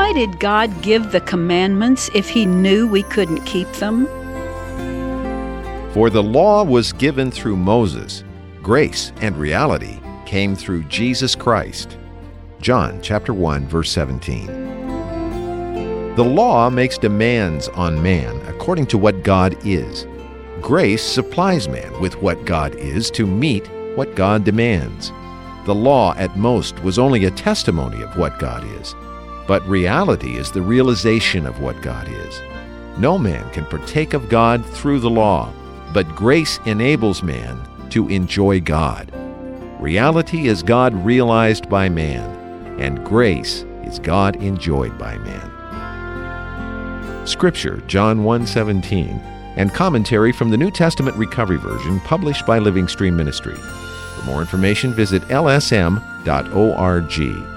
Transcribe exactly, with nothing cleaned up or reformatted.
Why did God give the commandments if He knew we couldn't keep them? For the law was given through Moses. Grace and reality came through Jesus Christ. John chapter one, verse seventeen. The law makes demands on man according to what God is. Grace supplies man with what God is to meet what God demands. The law at most was only a testimony of what God is, but reality is the realization of what God is. No man can partake of God through the law, but grace enables man to enjoy God. Reality is God realized by man, and grace is God enjoyed by man. Scripture, John one seventeen, and commentary from the New Testament Recovery Version published by Living Stream Ministry. For more information, visit L S M dot org.